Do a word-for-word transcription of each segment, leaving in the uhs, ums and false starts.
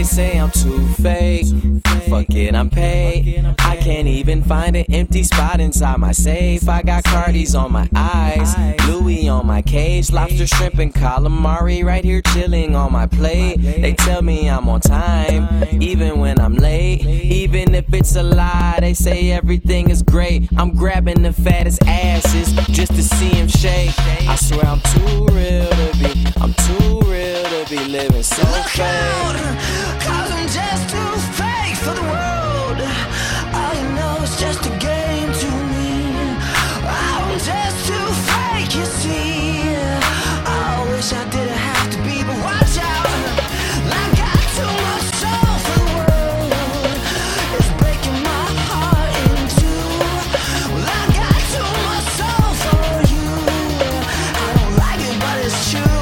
They say I'm too fake. Fuck it, I'm paid. I can't even find an empty spot inside my safe. I got Cardis on my eyes, Louis on my cage, lobster, shrimp, and calamari right here chilling on my plate. They tell me I'm on time, even when I'm late. Even if it's a lie, they say everything is great. I'm grabbing the fattest asses just to see him shake. I swear I'm too real to be, I'm too real to be living so fake. Cause I'm just too fake for the world. All you know is just a game to me. I'm just too fake, you see. I wish I didn't have to be, but watch out. I got too much soul for the world. It's breaking my heart in two. Well, I got too much soul for you. I don't like it, but it's true.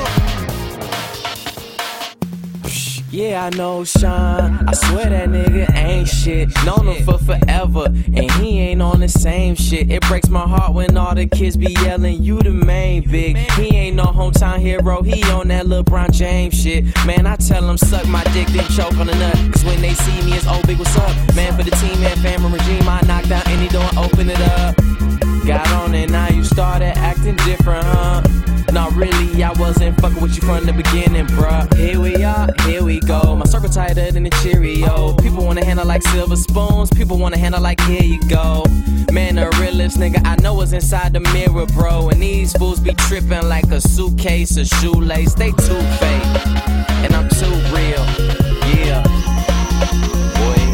Yeah, I know Sean, I swear that nigga ain't shit. Known him for forever, and he ain't on the same shit. It breaks my heart when all the kids be yelling, you the main big. He ain't no hometown hero, he on that LeBron James shit. Man, I tell him suck my dick, then choke on the nut. Cause when they see me, it's oh big, what's up? Man, for the team and family regime, I knock down any door and open it up. Got on it, now you started acting different, huh? No, really, I wasn't fucking with you from the beginning, bruh. Here we are, here we go. My circle tighter than a Cheerio. People wanna handle like silver spoons. People wanna handle like, here you go. Man, the realest nigga I know is inside the mirror, bro. And these fools be tripping like a suitcase or shoelace. They too fake, and I'm too real. Yeah, boy.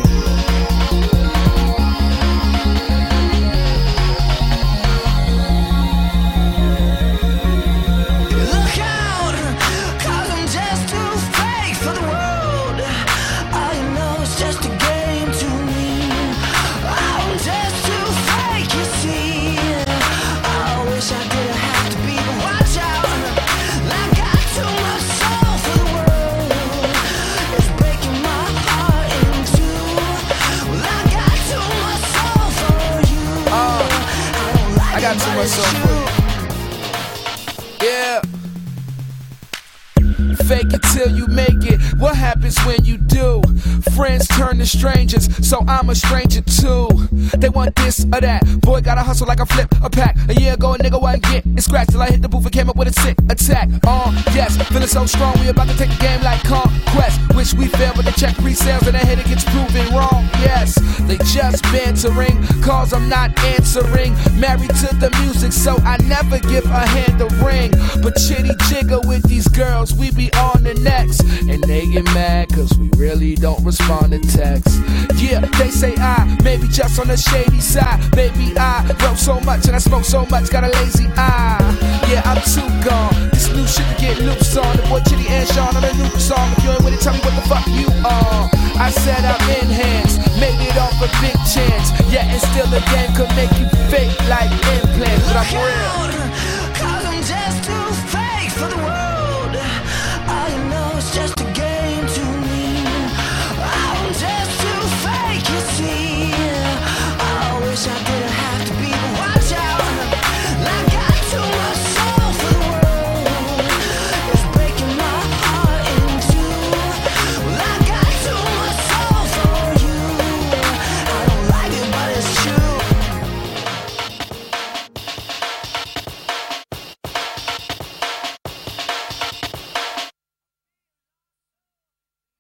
To myself with. Yeah. Fake it till you make it. What happens when you do? Friends turn to strangers, so I'm a stranger too. They want this or that. Boy, gotta hustle like I flip a pack. A year ago, a nigga wasn't get it scratched till I hit the booth and came up with a sick attack. Oh, yes, feeling so strong, we about to take the game like conquest. Wish we failed, but they check resales and the hater gets proven wrong. Yes, they just bantering, cause I'm not answering. Married to the music, so I never give a hand a ring. But chitty jigger with these girls, we be on the next. And they get mad cause we really don't respond to texts. Yeah, they say I, maybe just on the shady side. Baby, I wrote so much and I smoke so much, got a lazy eye. Yeah, I'm too gone. This new shit to get loose on. The boy Chitty and Sean on a new song. If you ain't with it, tell me what the fuck you are. I said I'm in hands, made it off a big chance. Yeah, and still the game could make you fake like implants, but I'm real.